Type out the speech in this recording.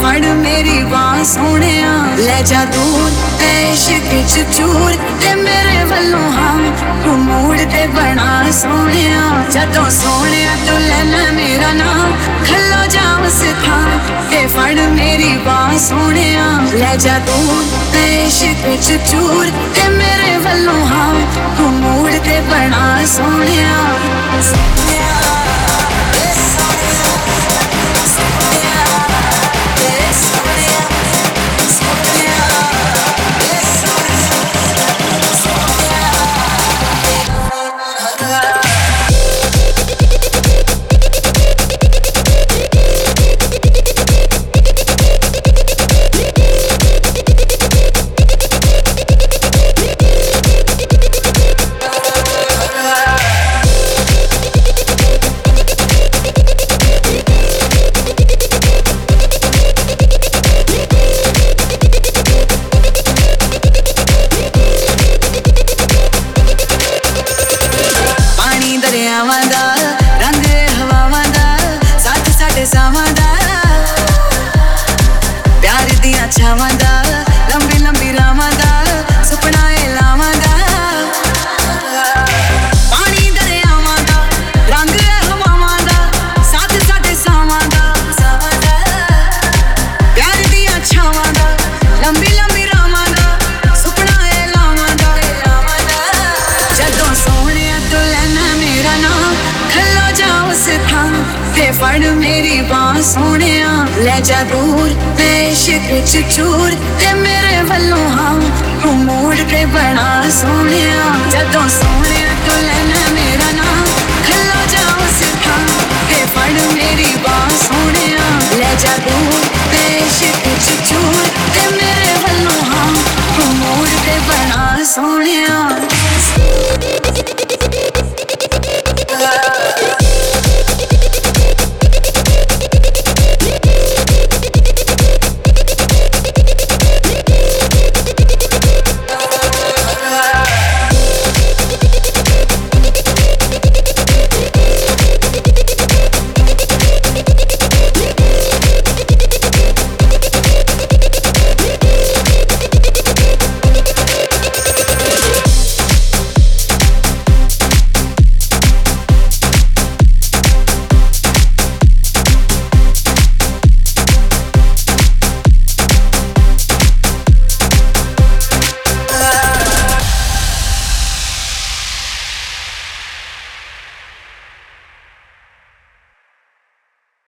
फड़ मेरी बांह सोहणिया ले जा दूर ते इश्क च चूर ते मेरे वल्लों हाँ तू मूड ते बना सोहणिया जदों सोहणिया तू लेना मेरा नाम खलो जा उस थां ते फड़ मेरी बांह सोहणिया ले जा दूर ते इश्क च चूर ते मेरे वल्लों हाँ तू मूड ते बना सोहणिया रंग हवावां दा साथ साडे सावां दा प्यार दियां छावां दा लंबी लंबी रावां दा सुपना ए लावां दा पानी दरियावां दा रंग हवावां दा साथ साडे सावां दा प्यार दियां छावां दा लंबी लंबी रावां दा सुपना ए लावां दा जदों सोहणिया तू लेना मेरा नाम खलो जा उस थां ते फड़ मेरी बांह सोहणिया ले जा दूर ते इश्क च चूर ते मेरे वल्लों हाँ तू मूड ते बना सोहणिया जदों सोहणिया तू लेना मेरा नाम खलो जा उस थां ते फड़ मेरी बांह सोहणिया ले जा दूर ते इश्क च चूर ते मेरे वल्लों हाँ तू मूड ते बना सोहणिया